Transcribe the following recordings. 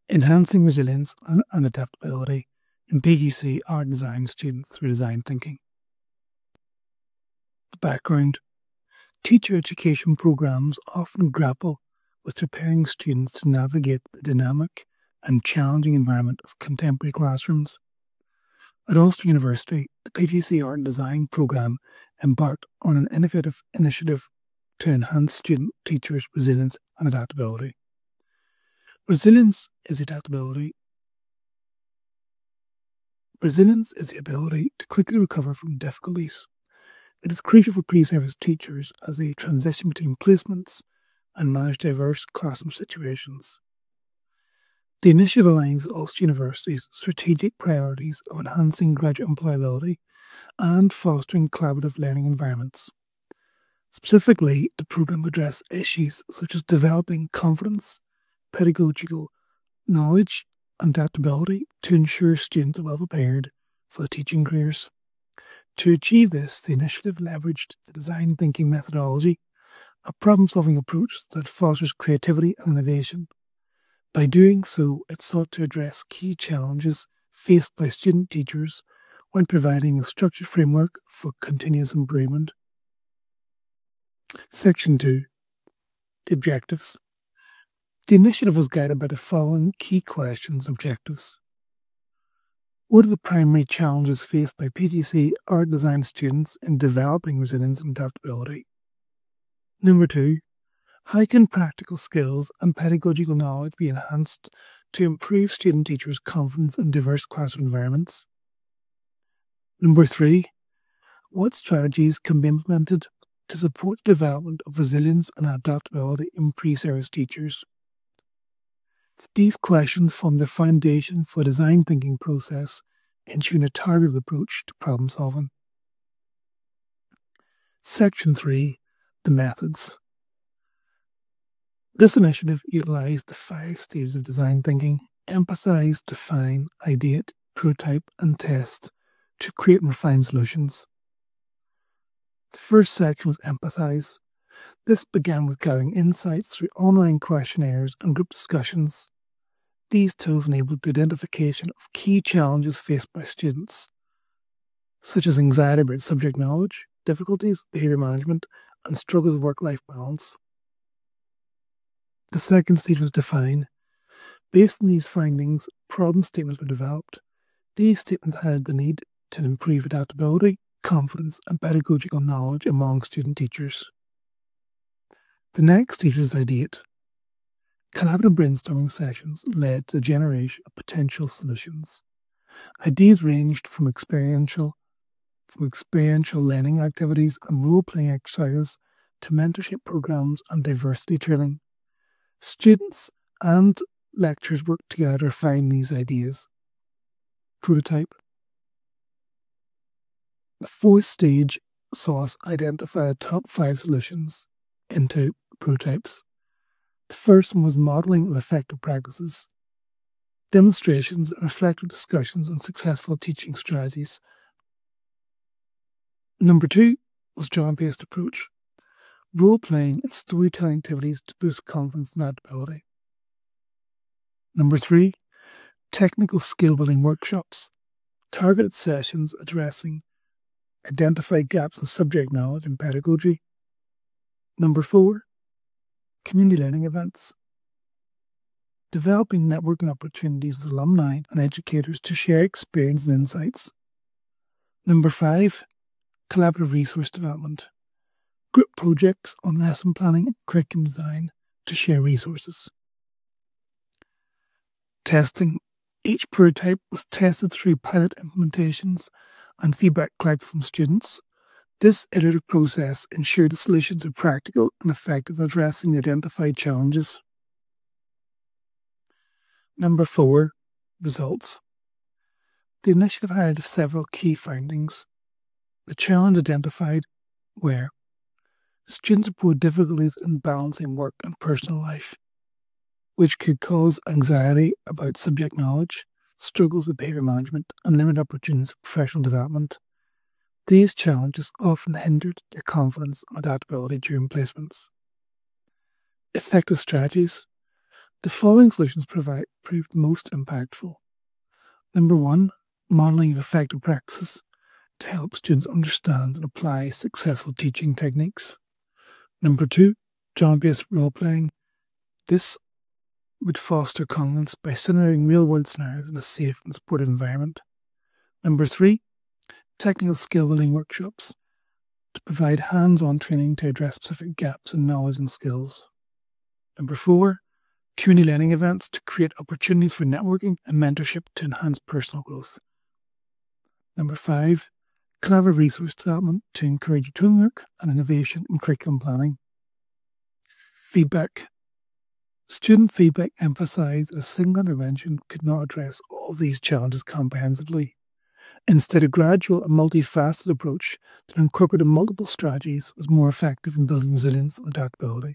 Enhancing resilience and adaptability in PGC art design students through design thinking. The background. Teacher education programs often grapple with preparing students to navigate the dynamic and challenging environment of contemporary classrooms. At Ulster University, the PGC Art and Design program embarked on an innovative initiative to enhance student teachers' resilience and adaptability. Resilience is the ability to quickly recover from difficulties. It is crucial for pre-service teachers as they transition between placements and manage diverse classroom situations. The initiative aligns with Ulster University's strategic priorities of enhancing graduate employability and fostering collaborative learning environments. Specifically, the programme addressed issues such as developing confidence, pedagogical knowledge, and adaptability to ensure students are well prepared for the teaching careers. To achieve this, the initiative leveraged the design thinking methodology, a problem-solving approach that fosters creativity and innovation. By doing so, it sought to address key challenges faced by student teachers when providing a structured framework for continuous improvement. Section 2. The objectives. The initiative was guided by the following key questions and objectives. What are the primary challenges faced by PGC art design students in developing resilience and adaptability? Number 2. How can practical skills and pedagogical knowledge be enhanced to improve student teachers' confidence in diverse classroom environments? Number 3. What strategies can be implemented to support the development of resilience and adaptability in pre-service teachers? These questions form the foundation for the design thinking process, ensuring a targeted approach to problem solving. Section 3. The methods. This initiative utilised the 5 stages of design thinking, emphasised, define, ideate, prototype, and test to create and refine solutions. The first section was emphasise. This began with gathering insights through online questionnaires and group discussions. These tools enabled the identification of key challenges faced by students, such as anxiety about subject knowledge, difficulties, behaviour management, and struggles with work-life balance. The second stage was define. Based on these findings, problem statements were developed. These statements highlighted the need to improve adaptability, confidence, and pedagogical knowledge among student teachers. The next stage was ideate. Collaborative brainstorming sessions led to the generation of potential solutions. Ideas ranged from experiential learning activities and role-playing exercises to mentorship programs and diversity training. Students and lecturers worked together to refine these ideas. Prototype. The fourth stage saw us identify the top 5 solutions into prototypes. The first one was modelling of effective practices, demonstrations, and reflective discussions on successful teaching strategies. Number 2 was genre-based approach, role-playing and storytelling activities to boost confidence and adaptability. Number 3, technical skill-building workshops, targeted sessions addressing identified gaps in subject knowledge and pedagogy. Number 4, community learning events, developing networking opportunities with alumni and educators to share experience and insights. Number 5, collaborative resource development, group projects on lesson planning and curriculum design to share resources. Testing. Each prototype was tested through pilot implementations and feedback collected from students. This iterative process ensured the solutions are practical and effective at addressing the identified challenges. Number 4, results. The initiative highlighted several key findings. The challenges identified were students report difficulties in balancing work and personal life, which could cause anxiety about subject knowledge, struggles with behaviour management, and limited opportunities for professional development. These challenges often hindered their confidence and adaptability during placements. Effective strategies. The following solutions proved most impactful. Number 1, modelling of effective practices to help students understand and apply successful teaching techniques. Number 2, job-based role-playing. This would foster confidence by simulating real-world scenarios in a safe and supportive environment. Number 3, technical skill-building workshops to provide hands-on training to address specific gaps in knowledge and skills. Number 4, community learning events to create opportunities for networking and mentorship to enhance personal growth. Number 5, collaborative resource development to encourage teamwork and innovation in curriculum planning. Feedback. Student feedback emphasised that a single intervention could not address all these challenges comprehensively. Instead, a gradual and multifaceted approach that incorporated multiple strategies was more effective in building resilience and adaptability.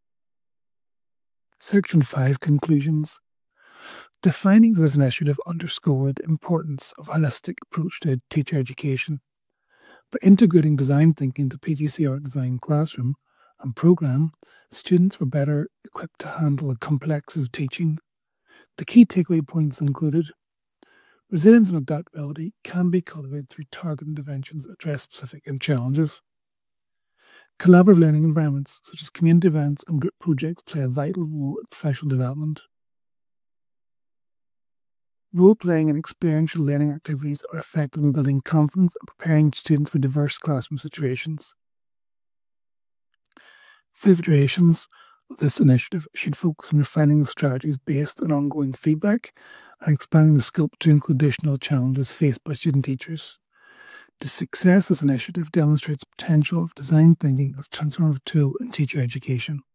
Section 5 Conclusions. The findings of this initiative underscored the importance of a holistic approach to teacher education. By integrating design thinking into PGCR design classroom and programme, students were better equipped to handle the complexities of teaching. The key takeaway points included: resilience and adaptability can be cultivated through targeted interventions that address specific challenges. Collaborative learning environments such as community events and group projects play a vital role in professional development. Role-playing and experiential learning activities are effective in building confidence and preparing students for diverse classroom situations. Further iterations of this initiative should focus on refining the strategies based on ongoing feedback and expanding the scope to include additional challenges faced by student teachers. The success of this initiative demonstrates the potential of design thinking as a transformative tool in teacher education.